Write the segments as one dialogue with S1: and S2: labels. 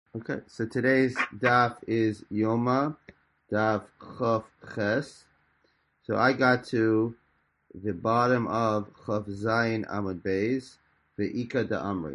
S1: Okay, so today's daf is Yoma, daf Chaf Ches. So I got to the bottom of Chaf Zayin Amud Beis, the Ika da Amri.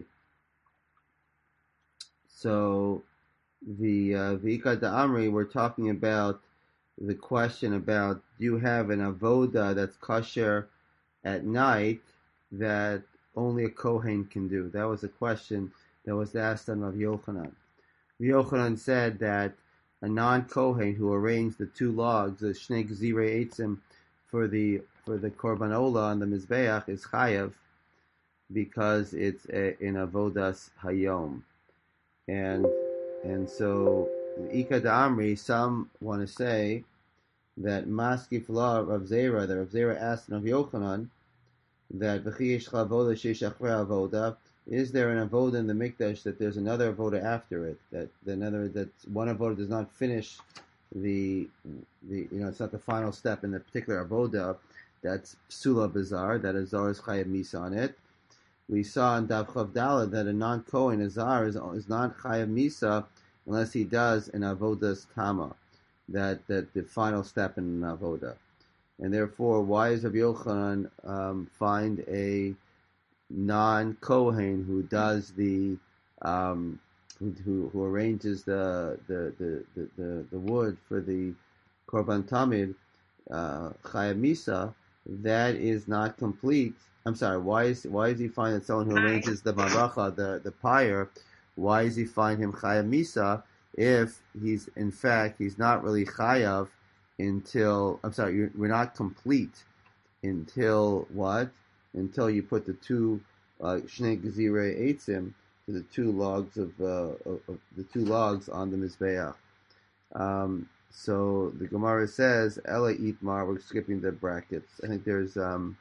S1: So the Ika da Amri, we're talking about the question about do you have an avoda that's kosher at night that only a Kohen can do? That was a question that was asked on Rav Yochanan. Yochanan said that a non-Kohen who arranged the two logs, the Shnei Gzirei Eitzim, for the Korban Ola on the Mizbeach is Chayav because it's in Avodas Hayom, and so Ika Da'amri, some want to say that Maskif La Rav Zera, that Rav Zera asked Rav Yochanan that V'chiyesh Chavoda Sheish Achre Avoda. Is there an avoda in the mikdash that there's another avoda after it? That in other words, that one avoda does not finish it's not the final step in the particular avoda. That's psula bizarre. That a zar is chayav misa on it. We saw in Dav Chav Daled that a non-kohen, a zar, is not chayav misa unless he does an avodas tama, that the final step in an avoda. And therefore, why does Rabbi Yochanan find a non-Kohen who does the who arranges the wood for the Korban Tamid Chayav Misa, that is not complete? I'm sorry. Why is he find that someone who arranges the Maracha, the pyre, why does he find him Chayav Misa if he's not really Chayav until, I'm sorry, we're not complete until what? Until you put the two Shnei Gezirei Eitzim, to the two logs of the two logs on the Mizbeach. So the Gemara says Ela Itmar. We're skipping the brackets. I think there's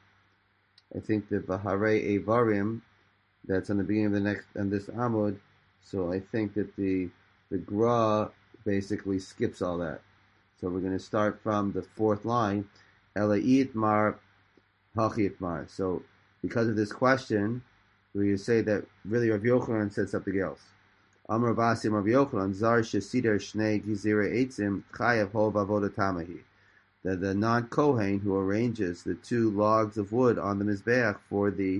S1: I think the Vahare Evarim that's on the beginning of the next on this Amud. So I think that the Gra basically skips all that. So we're going to start from the fourth line. Ela Itmar Hachi Itmar. So because of this question, we say that really Rav Yochanan said something else. Amar Basi Rav Yochanan Zar Shesider Shnei Gizirei Eitzim Chayav Hov Avoda Tamahi. That the non-Kohen who arranges the two logs of wood on the Mizbeach for the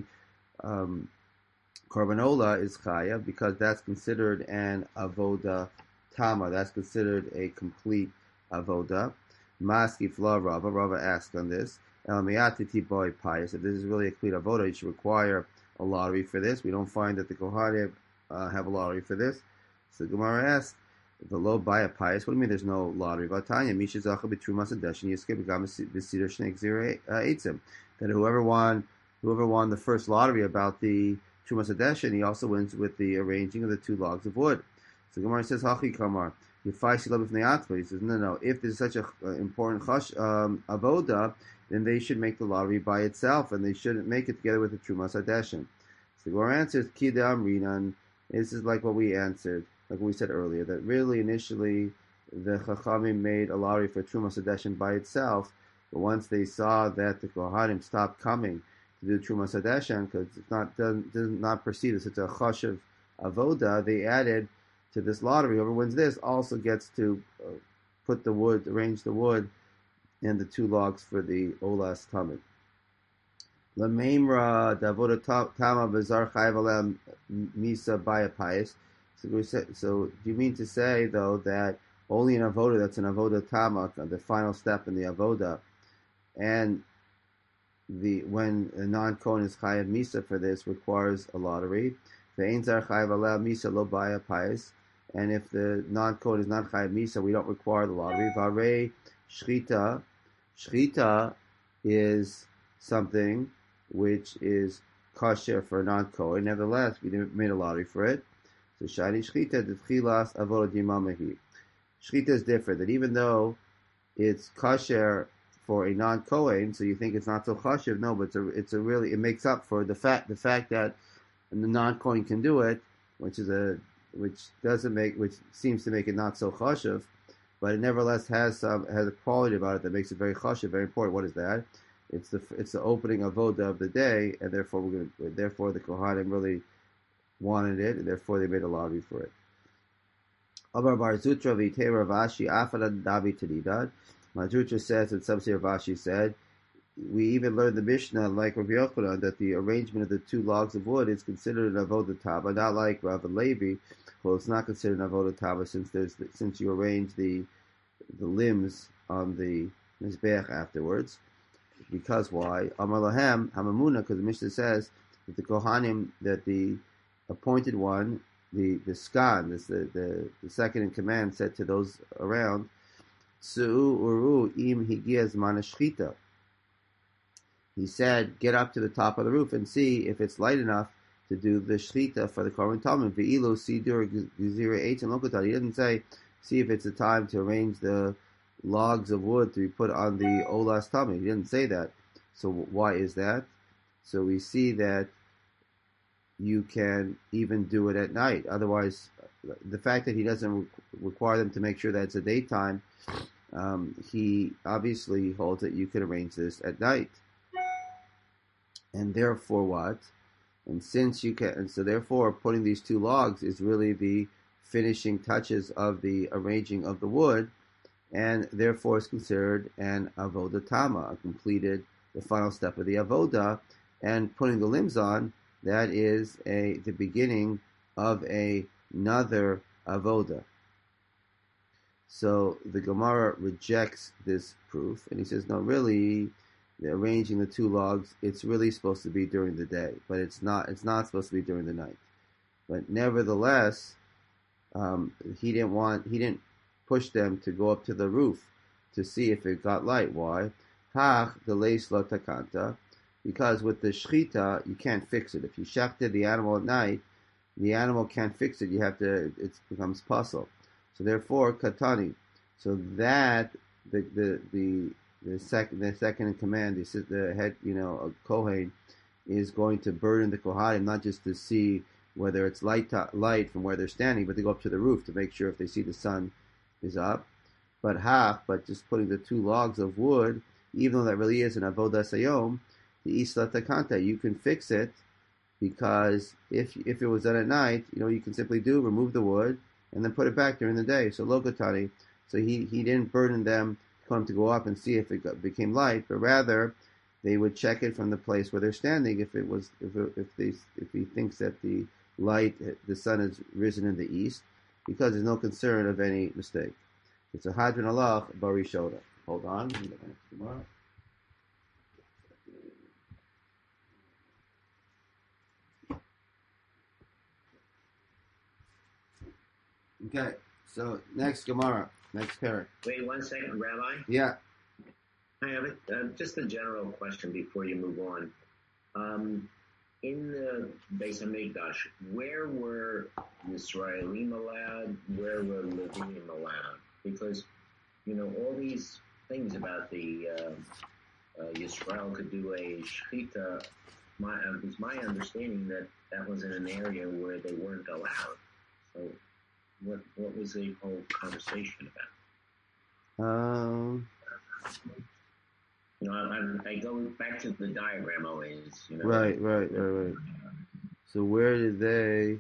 S1: Korban Ola is Chayav because that's considered an Avoda Tama. That's considered a complete Avoda. Maskif La Rava. Rava asked on this. If this is really a clear avoda, you should require a lottery for this. We don't find that the Kohanim have a lottery for this. So the Gemara asks, the low buy a pious. What do you mean there's no lottery? Vatanya Misha Zacha B'Trumas Adeshin Yiskei B'Gam B'Sidur Shnei Gzirei Eitzim. That whoever won the first lottery about the Trumas Adeshin, he also wins with the arranging of the two logs of wood. So the Gemara says Hachi Kamar. He says, no. If there's such an important avoda, then they should make the lottery by itself, and they shouldn't make it together with the Trumas Hadeshin. So our answer is Kidam Rinan. This is like what we answered, like we said earlier, that really initially the Chachamim made a lottery for Trumas Hadeshin by itself, but once they saw that the Kohanim stopped coming to do Trumas Hadeshin because it's does not perceive as such a chashav avoda, they added to this lottery. Whoever wins this also gets to arrange the wood and the two logs for the Olas Tamid. Lameimra Davoda Tama Bazar Chayav Alem Misa Baya Pious. So do you mean to say though that only an avoda that's an avoda Tama, the final step in the avoda, and when a non-Kohen is Chayav Misa for this requires a lottery. The Ein Zar Chayav Alem Misa Lo Baya Pious. And if the non-Kohen is not Chayav Misa, we don't require the lottery. Varei Shchita. Shchita is something which is kosher for a non-Kohen. Nevertheless, we made a lottery for it. So Shani Shchita D'Tchilas Avoda Dimamahi. Shchita is different. That even though it's kosher for a non-Kohen, so you think it's not so kosher. No, but it makes up for the fact that the non-Kohen can do it, which seems to make it not so chashuv, but it nevertheless has a quality about it that makes it very chashuv, very important. What is that? It's the opening avoda of the day, and therefore the Kohanim really wanted it, and therefore they made a lottery for it. Amar Bar Zutra v'itei Rav Ashi afara davi tadidad. Zutra says, and some say Rav Ashi said, we even learned the Mishnah, like Rabbi Yochanan, that the arrangement of the two logs of wood is considered an avodah tava, not like Rav Levi. Well, it's not considered an avodah tava since you arrange the limbs on the mizbeach afterwards. Because why? Amar lahem hamamuna, because the Mishnah says that the kohanim, that the appointed one, the skan, the second in command, said to those around, Su'u uru im higiaz manashchita. He said, get up to the top of the roof and see if it's light enough to do the shchita for the Korban Talmud. Ve'ilu sidur gezira eitzim lokotar. He didn't say, see if it's the time to arrange the logs of wood to be put on the olas talmud. He didn't say that. So why is that? So we see that you can even do it at night. Otherwise, the fact that he doesn't require them to make sure that it's a daytime, he obviously holds that you could arrange this at night. And therefore what? And since you can, and so therefore putting these two logs is really the finishing touches of the arranging of the wood, and therefore is considered an avodah tama, completed the final step of the avodah, and putting the limbs on, that is the beginning of another avodah. So the Gemara rejects this proof, and he says, no, really, arranging the two logs, it's really supposed to be during the day, but it's not supposed to be during the night. But nevertheless, he didn't push them to go up to the roof to see if it got light. Why? Hach deleis lo takanta, because with the shchita you can't fix it. If you shechted the animal at night, the animal can't fix it. It becomes puzzle. So therefore, katani. So that the second in command, the head, a kohen, is going to burden the kohanim not just to see whether it's light from where they're standing, but to go up to the roof to make sure if they see the sun is up. But just putting the two logs of wood, even though that really is an avodah sayom, the isla takanta, you can fix it, because if it was done at night, you can simply remove the wood and then put it back during the day. So lokatani, so he didn't burden them to go up and see if it became light, but rather they would check it from the place where they're standing. If he thinks that the sun has risen in the east, because there's no concern of any mistake. It's a hadron alach barishoda. Hold on. Okay, so next Gemara, next parak.
S2: Wait 1 second, Rabbi.
S1: Yeah.
S2: I have just a general question before you move on. In the Beis Hamikdash, where were Yisraelim allowed? Where were Leviim allowed? Because all these things about the Yisrael could do a shechita. It's my understanding that was in an area where they weren't allowed. So, what was the whole conversation about? I go back to the diagram always.
S1: Right. So where did they?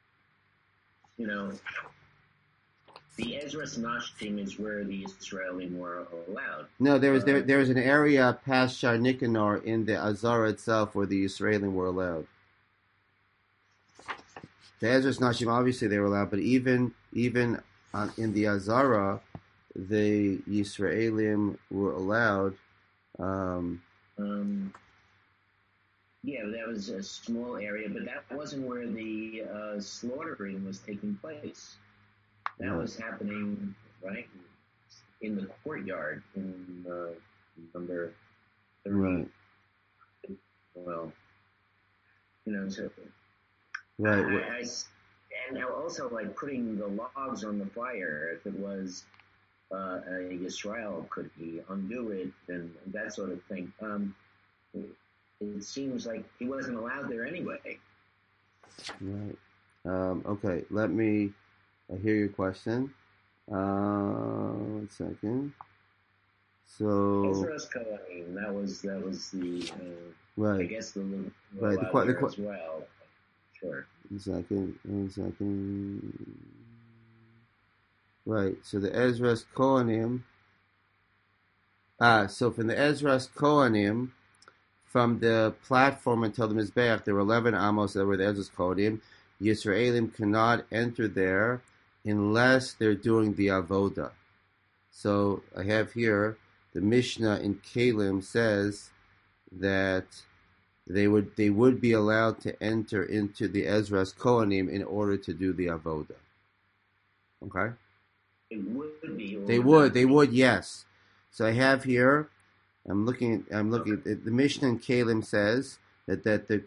S2: The Ezras Nashtim is where the Israelim were allowed.
S1: No, there was an area past Shar Nicanor in the Azara itself where the Israelim were allowed. The Ezras Nashim, obviously they were allowed, but even in the Azara, the Yisraelim were allowed.
S2: Yeah, that was a small area, but that wasn't where the slaughtering was taking place. That was happening, right, in the courtyard in number 30.
S1: Right.
S2: Well, so...
S1: Right.
S2: And also, like, putting the logs on the fire, if it was a Yisrael, could he undo it, and that sort of thing. It seems like he wasn't allowed there anyway.
S1: Right. Okay, I hear your question. 1 second. So
S2: Ezra's Kohanim, that was the
S1: right.
S2: I guess the
S1: right. The
S2: as well. Sure.
S1: 1 second. Right. So the Ezra's Kohanim. So from the Ezra's Kohanim, from the platform until the Mizbeach, there were 11 amos that were the Ezra's Kohanim. Yisraelim cannot enter there unless they're doing the avoda. So I have here the Mishnah in Kalim says that they would be allowed to enter into the Ezra's Kohanim in order to do the avoda. Okay. They would, yes. So I have here. I'm looking at the Mishnah in Kalim says that the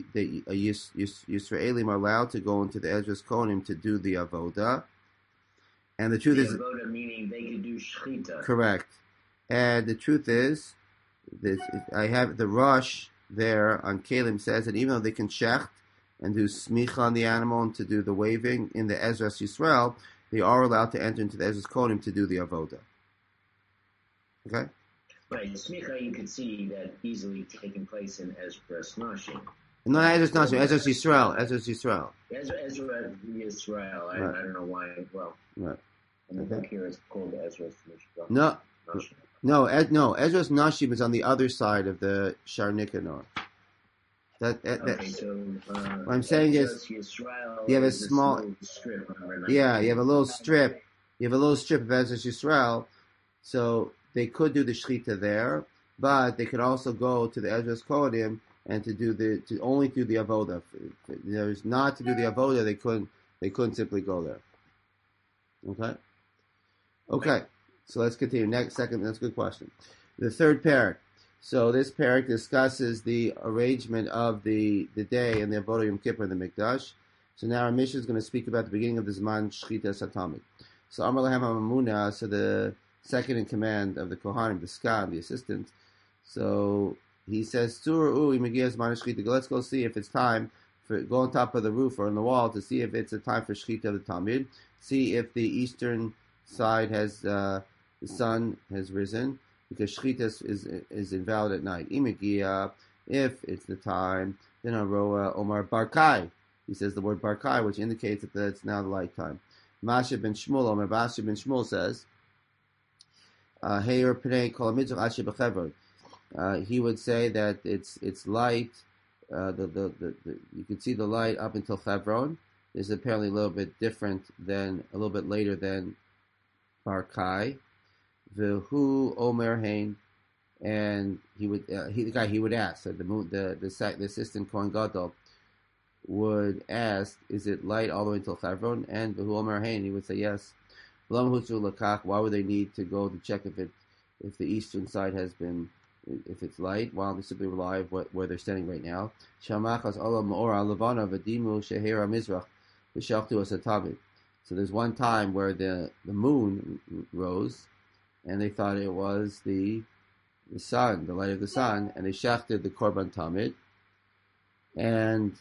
S1: Yisraelim are allowed to go into the Ezra's Kohanim to do the avoda, and the truth is
S2: avoda meaning they could do shchita.
S1: Correct, and the truth is, I have the Rosh there on Kalim says that even though they can shecht and do smicha on the animal and to do the waving in the Ezra's Yisrael, they are allowed to enter into the Ezra's Kohanim to do the avoda. Okay.
S2: Right, smicha you could see that easily taking place in Ezra's Nashim.
S1: No, Ezra's Nashim, Ezra's Yisrael, Ezra's Yisrael.
S2: Ezra Yisrael. I don't know why. Well,
S1: right.
S2: And the book here is called Ezra's Nashim.
S1: No, Ezra's Nashim is on the other side of the Shar Nicanor.
S2: Okay, so
S1: what I'm saying is,
S2: Yisrael
S1: you have a small
S2: strip.
S1: You have a little strip. You have a little strip of Ezra's Yisrael, so they could do the shechita there, but they could also go to the Ezra's Kohanim and to only do the avoda. If there's not to do the avoda, they couldn't simply go there. Okay. So let's continue. That's a good question. The third parak. So this parak discusses the arrangement of the day and the avoda Yom Kippur in the Mikdash. So now our Mishnah is going to speak about the beginning of the Zman Shechita Satamid. So Amar Lahem Amamuna, so the second in command of the Kohanim, the Skan, the assistant. So he says, let's go see if it's time for go on top of the roof or on the wall to see if it's a time for Shechita of the Talmud. See if the eastern side has the sun has risen, because Shechita is invalid at night. If it's the time, then Aroa Omar Barkai. He says the word Barkai, which indicates that it's now the light time. Masha ben Shmuel, Omar Basha ben Shmuel says, he would say that it's light. You can see the light up until Chevron. Is apparently a little bit later than Barkai. V'hu Omer Hain, and he would ask. So the assistant Kohen Gadol would ask, is it light all the way until Chevron? And V'hu Omer Hain, he would say yes. Why would they need to go to check if the eastern side has been, if it's light? Why don't they simply rely on where they're standing right now? So there's one time where the moon rose, and they thought it was the sun, the light of the sun, and they shechted the korban tamid, and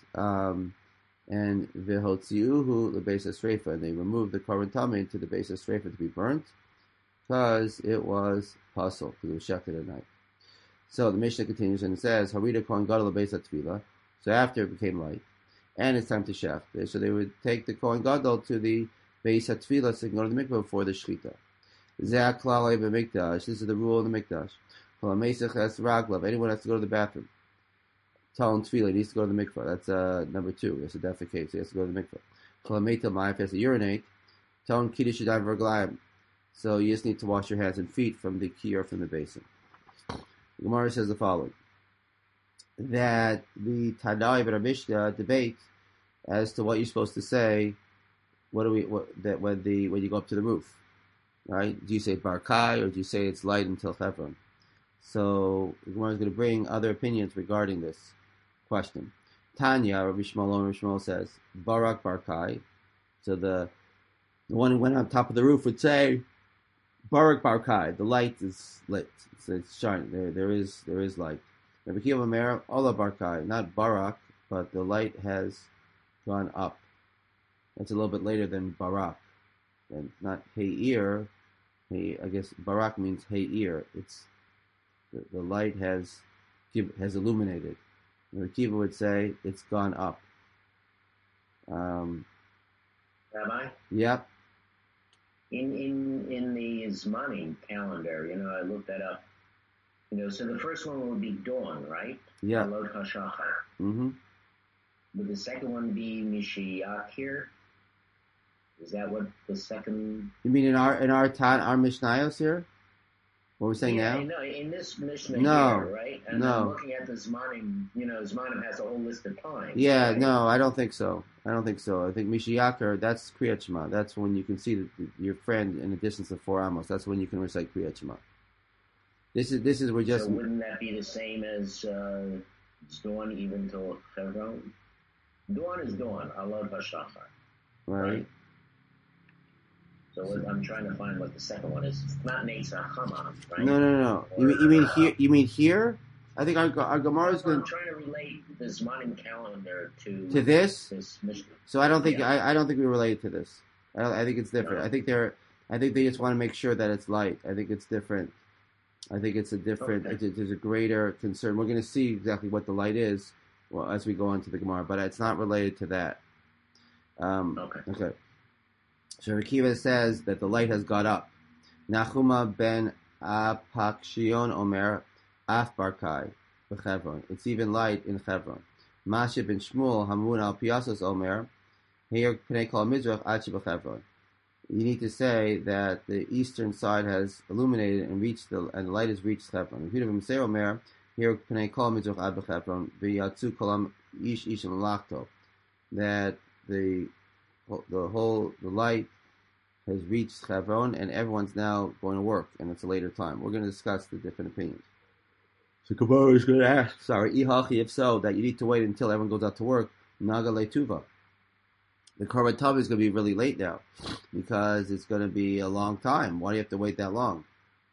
S1: v'hotziuhu lebeis hasreifa, and they removed the korban tamid to the beis hasreifa to be burnt, because it was pasul, because it was shechted at night. So the Mishnah continues and it says, Harida Kohen Gadol lebeis hatefila. So after it became light, and it's time to shech, so they would take the Kohen Gadol to the beis hatefila so they can go to the mikveh before the shechita. This is the rule of the mikdash. Anyone has to go to the bathroom. Talon Tefillah, he needs to go to the mikveh. That's number 2. That's a defecate, so he has to go to the mikveh. If he has to urinate, Talon Kiddush Yadayim V'Raglayim. So you just need to wash your hands and feet from the key or from the basin. The Gemara says the following: that the Tadai and Mishnah debate as to what you're supposed to say. When you go up to the roof, right? Do you say Barkai or do you say it's light until Chevron? So the Gemara is going to bring other opinions regarding this question. Tanya, Rabbi Shmuel says Barak Barkai. So the one who went on top of the roof would say Barak Barkai. The light is lit. It's shining. There is light. Rabbi Kiva Omer Ola Barkai, not Barak, but the light has gone up. That's a little bit later than Barak. And not Heir. I guess Barak means Heir. It's the light has illuminated. Rabbi Kiva would say it's gone up.
S2: Rabbi?
S1: Yep.
S2: In the Zmanim calendar, I looked that up. So the first one would be dawn, right?
S1: Yeah.
S2: Alot HaShachar.
S1: Mm-hmm.
S2: Would the second one be Mishiyakir? Is that what the second?
S1: You mean in our Mishnayos here? What we're saying now?
S2: No, in this Mishnah
S1: No,
S2: here, right? And
S1: no.
S2: I'm looking at the Zmanim. Zmanim has a whole list of times.
S1: Yeah,
S2: right?
S1: no, I don't think so. I think Mishiyakar, that's Kriyat Shema. That's when you can see your friend in a distance of 4 amos. That's when you can recite Kriyat Shema. This is we're just.
S2: So wouldn't that be the same as dawn even till Chevron? Dawn is dawn. Alot HaShachar.
S1: Right.
S2: So I'm trying to find what the second one is. It's not Netzach Haman, right?
S1: No. You mean here? You mean here? I think our Gemara is going.
S2: I'm trying to relate the Zmanim calendar to
S1: this.
S2: This Mishnah.
S1: So I don't think I don't think we relate to this. I think it's different.
S2: No.
S1: I think they just want to make sure that it's light. I think it's different. I think it's a different.
S2: Okay.
S1: There's a greater concern. We're going to see exactly what the light is, well, as we go on to the Gemara, but it's not related to that. Okay. So Rekiva says that the light has got up. Nachuma ben Apakshion Omer Af Barkai b'Chevron. It's even light in Chevron. Masha ben Shmuel Hamun al Piasos Omer Heir Pnei Kol Mizrach Achi b'Chevron. You need to say that the eastern side has illuminated and the light has reached Chevron. Repeat of Say Omer Heir Pnei Kol Mizrach Ad b'Chevron v'Yatzu Kolam Ish Ish L'Lachto. That the light has reached Chevron and everyone's now going to work, and it's a later time. We're going to discuss the different opinions. So Kabbalah is going to ask, Ihachi, if so, that you need to wait until everyone goes out to work, Naga Letuva. The Korban Tov is going to be really late now, because it's going to be a long time. Why do you have to wait that long?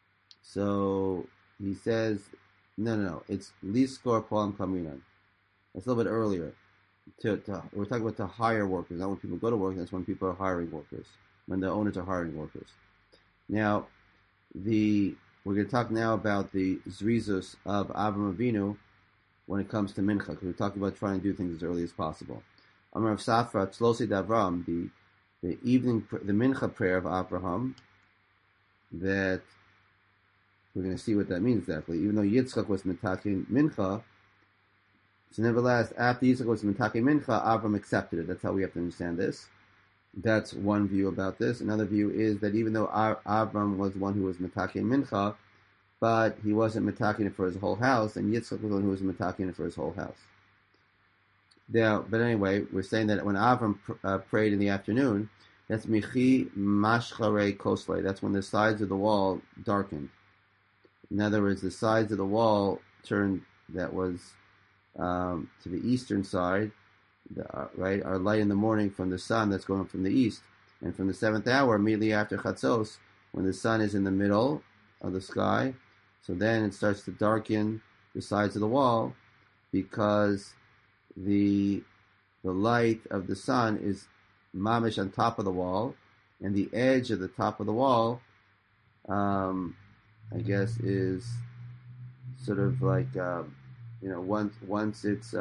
S1: So he says, no, it's Liskor Polam Kaminan. It's a little bit earlier. We're talking about to hire workers, not when people go to work. That's when people are hiring workers, when the owners are hiring workers. Now, we're going to talk now about the zrizus of Avram Avinu when it comes to mincha, because we're talking about trying to do things as early as possible. Amar of Safra Tzlosi Davram, the evening, the mincha prayer of Abraham, that we're going to see what that means exactly. Even though Yitzchak was metakin mincha. So nevertheless, after Yitzchak was Mentake Mincha, Avram accepted it. That's how we have to understand this. That's one view about this. Another view is that even though Avram was one who was Mentake Mincha, but he wasn't Metaking it for his whole house, and Yitzchak was one who was Metaking it for his whole house. Now, but anyway, we're saying that when Avram prayed in the afternoon, that's Michi Mashchare Kosle. That's when the sides of the wall darkened. In other words, the sides of the wall turned, that was to the eastern side, right, are light in the morning from the sun that's going from the east, and from the 7th hour, immediately after Chatzos, when the sun is in the middle of the sky, so then it starts to darken the sides of the wall, because the light of the sun is mamish on top of the wall, and the edge of the top of the wall, I guess, is sort of like once it's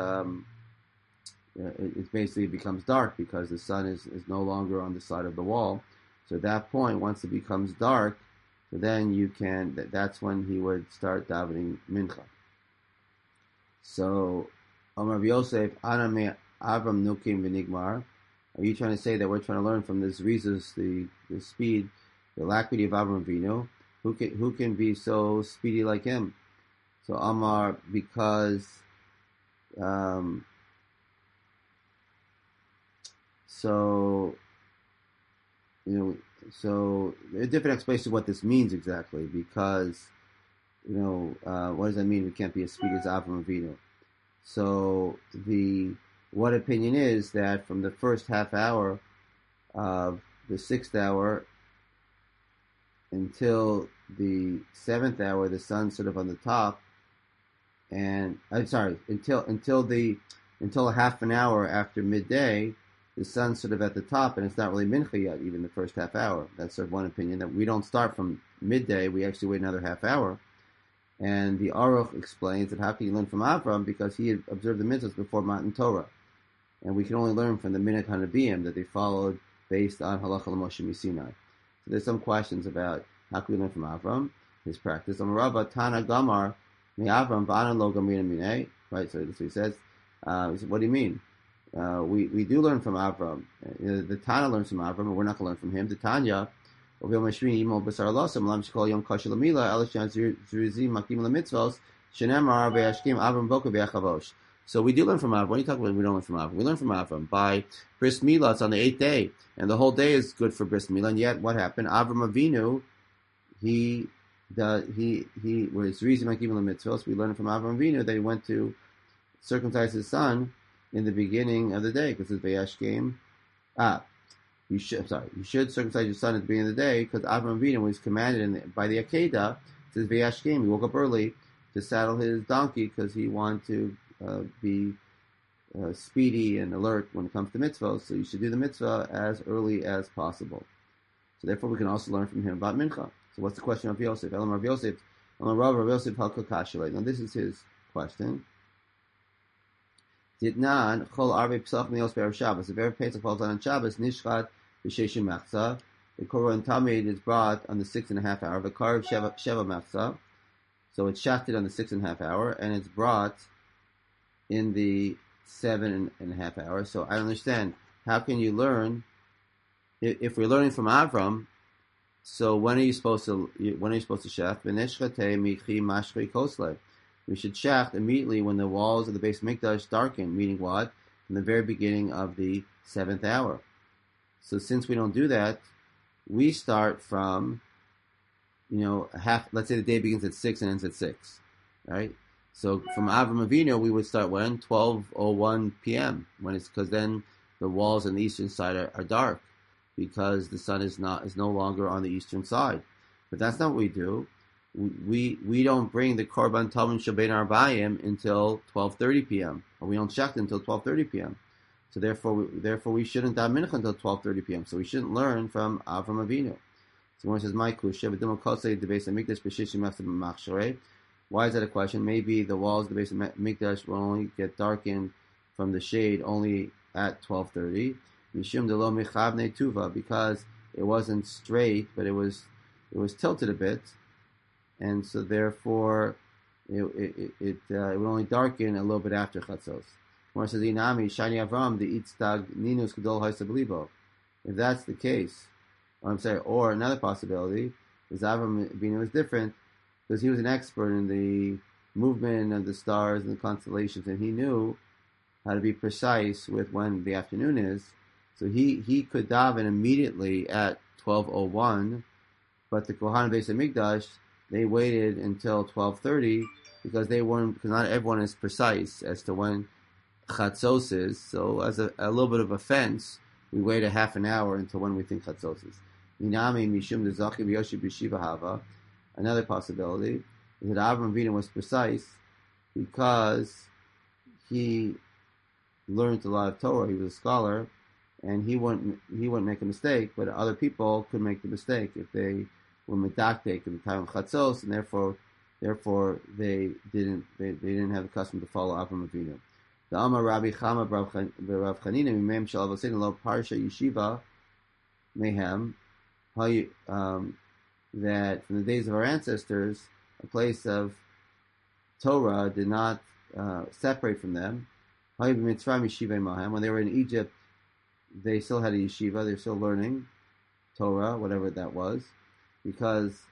S1: it basically becomes dark because the sun is no longer on the side of the wall. So at that point, once it becomes dark, so then that's when he would start davening mincha. So Amar Yosef, Aname Avram Nukim V'Nigmar. Are you trying to say that we're trying to learn from this Rizus, the speed, the alacrity of Avram Avinu? Who can be so speedy like him? So Amar, because so there are different explanations of what this means exactly, because what does that mean? We can't be as speedy as Avram Avinu. So what opinion is that from the first half hour of the 6th hour until the 7th hour, the sun's sort of on the top, and I'm sorry, until a half an hour after midday, the sun's sort of at the top, and it's not really mincha yet, even the first half hour. That's sort of one opinion, that we don't start from midday, we actually wait another half hour. And the Aruch explains that how can you learn from Avram, because he had observed the mitzvahs before Matan Torah, and we can only learn from the Minhag HaNabiim that they followed based on Halacha L'Moshe Misinai. So there's some questions about how can we learn from Avram, his practice. Amarava Tana Gamar Mi Avram V'anan Lo Gamina Minei. Right, so that's what he says. What do you mean? We do learn from Avram. The Tana learns from Avram, but we're not going to learn from him. The Tanya, so we do learn from Avram. What are you talking about? We don't learn from Avram. We learn from Avram by bris milah. It's on the 8th day, and the whole day is good for bris milah. And yet, what happened? Avram Avinu, he was reason makim mitzvos. We learn from Avram Avinu that he went to circumcise his son in the beginning of the day because it's Vayashkem. You should circumcise your son at the beginning of the day because Avram Avinu was commanded by the Akedah. It says Vayashkem. He woke up early to saddle his donkey because he wanted to be speedy and alert when it comes to mitzvahs. So you should do the mitzvah as early as possible. So therefore, we can also learn from him about mincha. So what's the question of Yosef? Elam Rav Yosef, Elam Rav Yosef Halka Kashalei. Now this is his question. Ditnan Chol Arbe Pesach Meos Be'er Shabbos. If ever Pesach falls on Shabbos, Nishchat B'Sheshim Machzah. The Korban Tamid is brought on the 6.5 hour. The Karev Sheva Machzah. So it's shafted on the 6.5 hour, and it's brought in the 7.5 hour. So I don't understand. How can you learn if we're learning from Avram? So when are you supposed to shaft? We should shaft immediately when the walls of the base of Mikdash darken, meaning what? From the very beginning of the 7th hour. So since we don't do that, we start from, let's say the day begins at 6 and ends at 6, right? So from Avram Avinu, we would start when? 12:01 p.m. Because then the walls on the eastern side are dark because the sun is no longer on the eastern side. But that's not what we do. We don't bring the Korban Talmud Shabbat Arbayim until 12:30 p.m. or we don't shecht until 12:30 p.m. So therefore we shouldn't daven mincha until 12:30 p.m. So we shouldn't learn from Avram Avinu. So one says, "My kusha v'dimah kosei the base of Mikdash b'shishim after machsharei." Why is that a question? Maybe the walls of the base of Mikdash will only get darkened from the shade only at 12:30. Mishum delo mechavnei tuva, because it wasn't straight, but it was tilted a bit, and so therefore it would only darken a little bit after chatzos. More says Inami Shani Avram the Itztag Ninus Gedol Haisablibo. If that's the case, or another possibility is Avram Avinu is different because he was an expert in the movement of the stars and the constellations, and he knew how to be precise with when the afternoon is. So he could daven immediately at 12:01, but the Kohanim Beis Hamikdash, they waited until 12:30 because not everyone is precise as to when Chatzos is. So as a little bit of offense, we wait a half an hour until when we think Chatzos is. Minami Mishum Dezachi V'Yoshi B'Shiva Hava. Another possibility is that Avram Avinu was precise because he learned a lot of Torah. He was a scholar, and he wouldn't make a mistake. But other people could make the mistake if they were medaktek in the time of Chatzos, and therefore they didn't have the custom to follow Avram Avinu. The Amar Rabbi Chama Rav Chanina Mimem Shel Avoseinu Lo Parsha Yeshiva Mehem that from the days of our ancestors, a place of Torah did not separate from them. When they were in Egypt, they still had a yeshiva. They were still learning Torah, whatever that was, because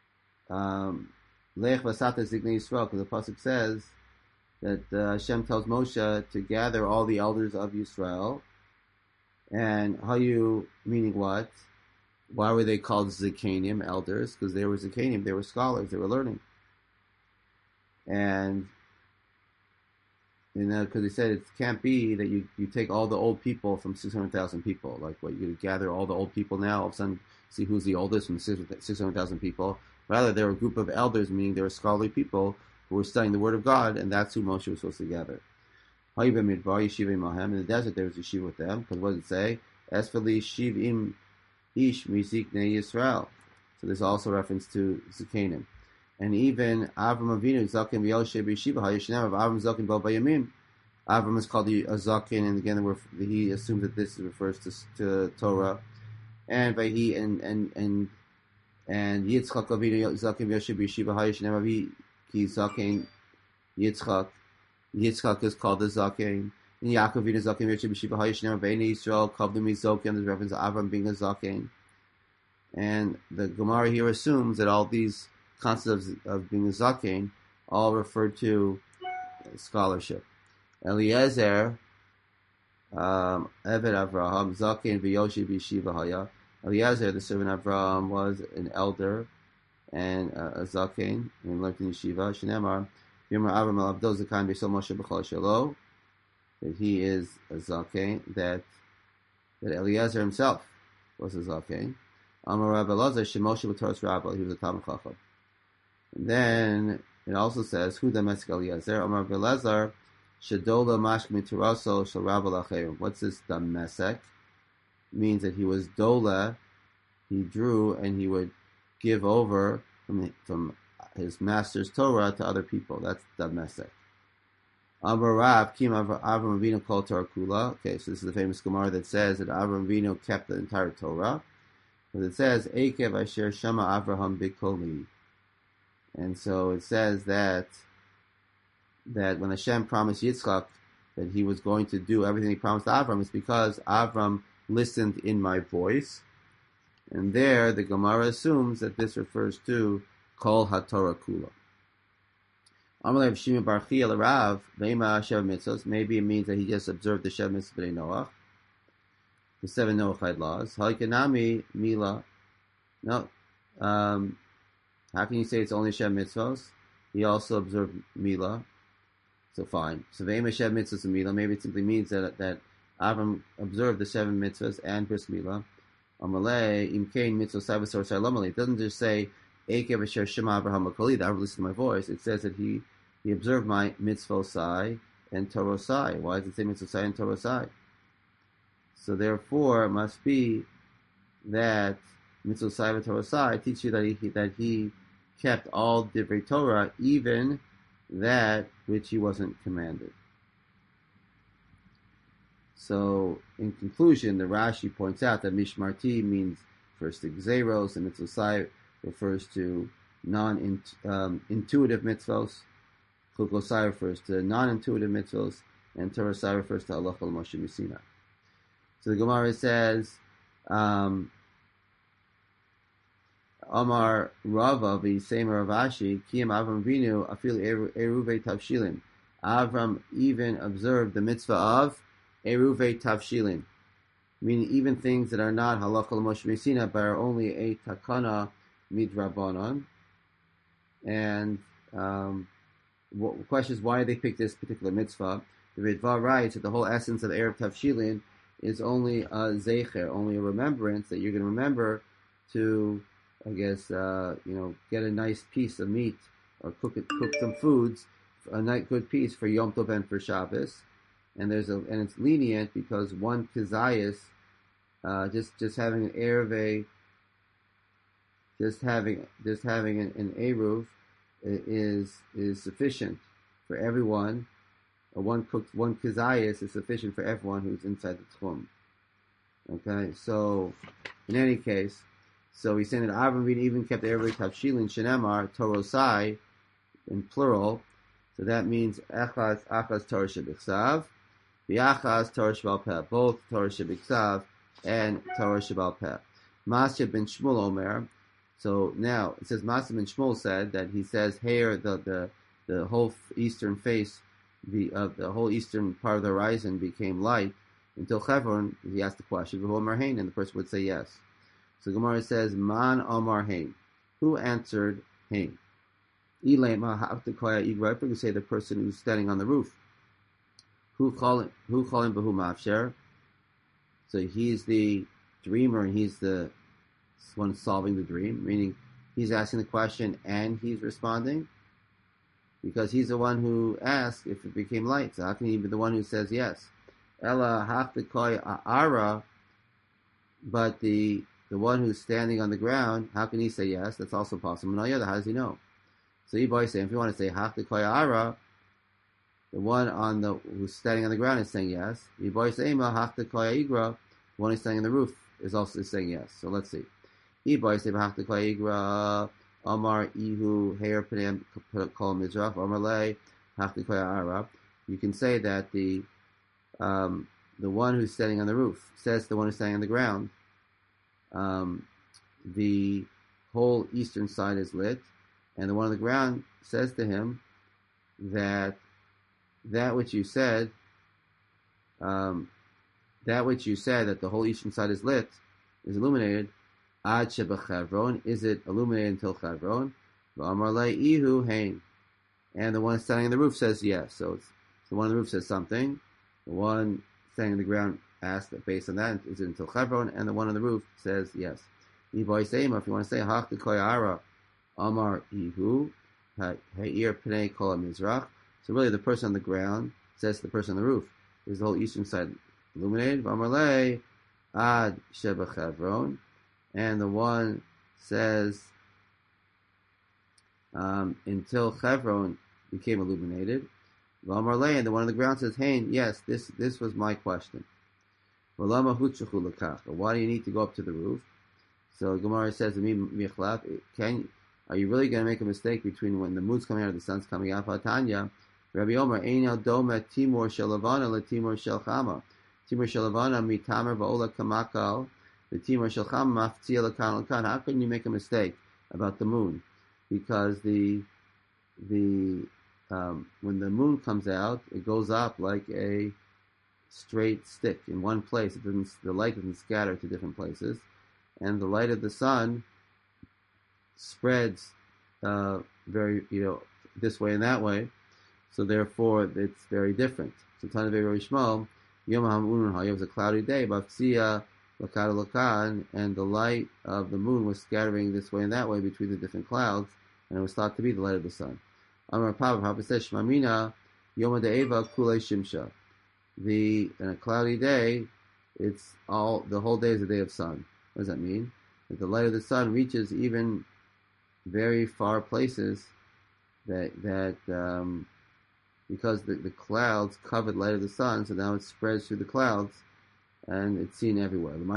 S1: Lech Vasata Zignei Yisrael, because the pasuk says that Hashem tells Moshe to gather all the elders of Yisrael. And Hayu, meaning what? Why were they called Zikanim, elders? Because they were Zikanim, they were scholars, they were learning. And because he said it can't be that you take all the old people from 600,000 people. Like, what, you gather all the old people now, all of a sudden see who's the oldest from 600,000 people. Rather, they were a group of elders, meaning they were scholarly people who were studying the Word of God, and that's who Moshe was supposed to gather. In the desert, there was a yeshiva with them, because what does it say? Esfali shivim ish miziknei Yisrael. So there's also reference to Zikanim. And even Avram Avinu, Zakin v'Yoshe b'Yeshiva, HaYeshinav of Avram Zakin Bo Bayamim. Avram is called a Zakin, and again, he assumes that this refers to Torah. and Vahi and Yitzchak Avinu Zaken Yoshe B'Yeshiva Hayishnem Avi Ki Zaken Yitzchak. Yitzchak is called the Zaken. And Yaakov Avinu Zaken Yoshe B'Yeshiva Hayishnem Avi Yisrael Kavdim Zaken. There's reference to Avram being a Zaken. And the Gemara here assumes that all these concepts of being a Zaken all refer to scholarship. Eliezer, Eved Avraham, Zaken v'Yoshi b'Yeshiva Haya. Eliezer, the servant of Avraham, was an elder and a Zaken, and learned in Yeshiva. Shenemar, Yomar Avram al Abdo Zaken b'Yisrael Moshe b'Chol Shelo, that he is a Zaken, that Eliezer himself was a Zaken. Amar Rabbi Elazar, Shemoshe b'Toras Rabba, he was a Talmid Chacham. And then it also says, Hu Damesk Eliezer, Amar Rabbi Elazar, Shedola Mashkim Tiraso Shel Rabba Lacherim. What's this Damesek? Means that he was Dola, he drew, and he would give over from his master's Torah to other people. That's Damesek. Amar Rav, Kim Avram Avinu Kol Torah Kula. Okay, so this is the famous Gemara that says that Avram Avinu kept the entire Torah. But it says, Ekev Asher Shama Avraham Bikoli. And so it says that when Hashem promised Yitzchak that he was going to do everything he promised to Avram, it's because Avram listened in my voice. And there, the Gemara assumes that this refers to Kol HaTorah Kula. Amalev Shimon Bar Chia L'Rav, Ve'ima Shev Mitzvos. Maybe it means that he just observed the Shev Mitzvot B'nai Noach, the 7 Noachide laws. Halikanami Mila. No. How can you say it's only Shev Mitzvos? He also observed Mila. So fine. So Ve'ima Shev Mitzvos and Mila. Maybe it simply means that Avram observed the 7 mitzvahs and Bris Mila. Amalei Imkein Mitzvos Savasor Salamali. It doesn't just say Ekev Asher Shema Abraham Akali, that I've listened to my voice. It says that he observed my mitzvosai and torosai. Why does it say mitzvosai and torosai? So therefore, it must be that mitzvosai and torosai teach you that he kept all divrei Torah, even that which he wasn't commanded. So, in conclusion, the Rashi points out that mishmarti means refers to gzeros, and mitzvosai refers to non-intuitive mitzvos. Chukosai refers to non-intuitive mitzvos, and Torosai refers to Allah Moshe Messina. So the Gemara says, Amar Rava v'Yisemer Ravashi Kiyam Avram Vinu Afil Eruvei Tavshilin. Avram even observed the mitzvah of Eruvei Tavshilin, meaning even things that are not Halacha Moshe Messina, but are only a takana midrabanan. And the question is, why did they pick this particular mitzvah? The Ritva writes that the whole essence of Erev Tavshilin is only a zecher, only a remembrance, that you're going to remember to, I guess, get a nice piece of meat or cook some foods, a nice good piece for Yom Tov and for Shabbos. And it's lenient because one kizayis, just having an Erev, just having an eruv is sufficient for everyone. One kizayis is sufficient for everyone who's inside the tchum. Okay, so in any case, so he's saying that Avram even kept Erev Tavshilin Shenemar Torosai in plural. So that means achaz Torah shebichsav, v'achaz Torah shebal peh, both Torah shebichsav and Torah shebal peh. Masya ben Shmuel Omer. So now it says Masya ben Shmuel said that he says here the whole eastern face, the whole eastern part of the horizon became light until Chevron. He asked the question, "Who Omar Hain?" And the person would say yes. So Gemara says, "Man Omar Hain." Who answered Hain? Ilema ha'aftekoya igra. We say the person who's standing on the roof. Who calling behu mafsher? So he's the dreamer and he's the one solving the dream, meaning he's asking the question and he's responding, because he's the one who asked if it became light. So how can he be the one who says yes? Ella ha'aftekoya ara, but the one who's standing on the ground, how can he say yes? That's also possible. No, how does he know? So Yiboy saying, if you want to say ha'aftekoya ara, the one who's standing on the ground is saying yes. Yiboy saying ha'aftekoya igra, the one who's standing on the roof is also saying yes. So let's see. Amar Ihu Heir Panem Kol Mizrach Amarle Hachti Arab. You can say that the one who's standing on the roof says to the one who's standing on the ground, the whole eastern side is lit, and the one on the ground says to him that which you said, that the whole eastern side is lit, is illuminated. Ad Shebechevron, is it illuminated until Chevron? V'Amar Ihu Hain, and the one standing on the roof says yes. So it's the one on the roof says something. The one standing on the ground asks that based on that, is it until Chevron? And the one on the roof says yes. If you want to say Hach Koyara Amar Ihu Ha'ir Pnei Kol Mizrach. So really, the person on the ground says to the person on the roof, is the whole eastern side illuminated? V'Amar Ad Shebechevron. And the one says until Chevron became illuminated. And the one on the ground says, "Hey, yes, this was my question. Why do you need to go up to the roof?" So Gemara says, "Are you really going to make a mistake between when the moon's coming out or the sun's coming out?" Tanya, Rabbi Omer, Einel Doma Timur Shalavana La Timur Shalchama. Timur Shalavana Mitamer Vaola Kamakal. The Timur Shalchama Maftzia Lakan Lakan. How can you make a mistake about the moon? Because when the moon comes out, it goes up like a straight stick in one place. The light doesn't scatter to different places, and the light of the sun spreads very this way and that way. So therefore, it's very different. So Tanav Rosh Shmuel, Yom HaMunun, it was a cloudy day, Baftzia Lakan Lakan, and the light of the moon was scattering this way and that way between the different clouds, and it was thought to be the light of the sun. Amar Papa says Shmamina Yom De'eva Kulei Shimsha. In a cloudy day, the whole day is a day of sun. What does that mean? That the light of the sun reaches even very far places. That because the clouds cover the light of the sun, so now it spreads through the clouds, and it's seen everywhere. So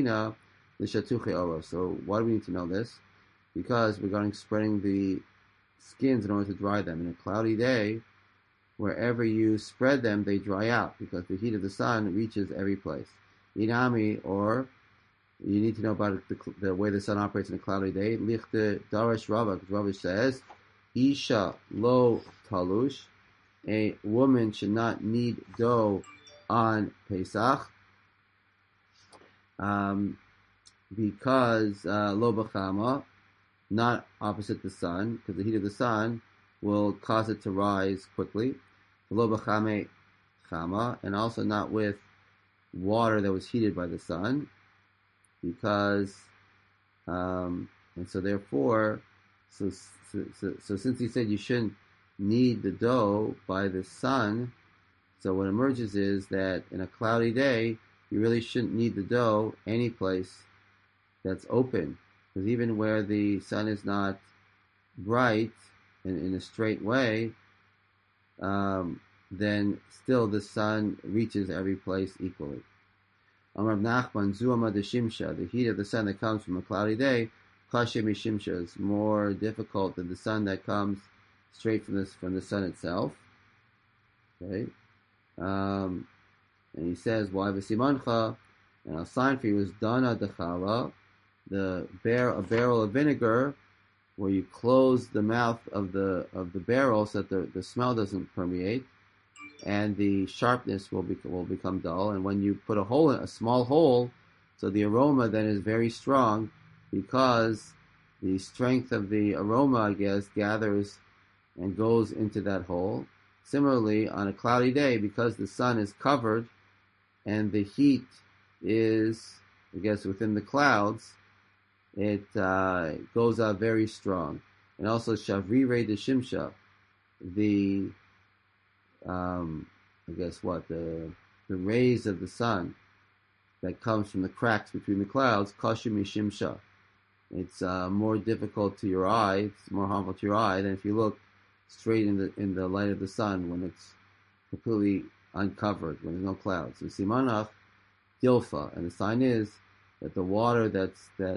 S1: why do we need to know this? Because regarding spreading the skins in order to dry them. In a cloudy day, wherever you spread them, they dry out because the heat of the sun reaches every place. Inami, or you need to know about the way the sun operates in a cloudy day. Lichte Darash Rava, because Rava says, Isha lo talush, a woman should not knead dough on Pesach, because lo b'chama, not opposite the sun, because the heat of the sun will cause it to rise quickly. Lo b'chame chama, and also not with water that was heated by the sun, because and so therefore, so since he said you shouldn't knead the dough by the sun, so what emerges is that in a cloudy day you really shouldn't knead the dough any place that's open, because even where the sun is not bright in a straight way, then still the sun reaches every place equally. Amar Nachman Zuama de Shimsha, the heat of the sun that comes from a cloudy day, Kashe Shimsha, is more difficult than the sun that comes straight from the sun itself. Okay, and he says, why v'simancha, and I'll sign for you is dana dechala, a barrel of vinegar, where you close the mouth of the barrel so that the smell doesn't permeate, and the sharpness will become dull. And when you put a small hole, so the aroma then is very strong, because the strength of the aroma, I guess, gathers and goes into that hole. Similarly, on a cloudy day, because the sun is covered and the heat is, I guess, within the clouds, it goes out very strong. And also, Shavrire de Shimsha, the rays of the sun that comes from the cracks between the clouds, Kashim Shimsha. It's more difficult to your eye, it's more harmful to your eye than if you look straight in the light of the sun when it's completely uncovered, when there's no clouds. So Simanach Dilfa, and the sign is that the water that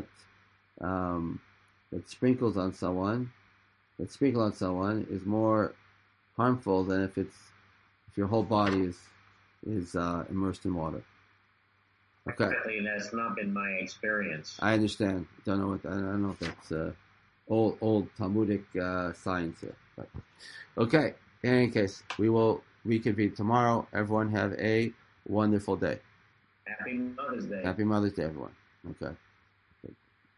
S1: sprinkles on someone, is more harmful than if your whole body is immersed in water. Okay.
S2: Exactly, that's not been my experience.
S1: I understand. I don't know if that's old Talmudic science here. But, okay. In any case, we will reconvene tomorrow. Everyone have a wonderful day.
S2: Happy Mother's Day.
S1: Happy Mother's Day, everyone. Okay.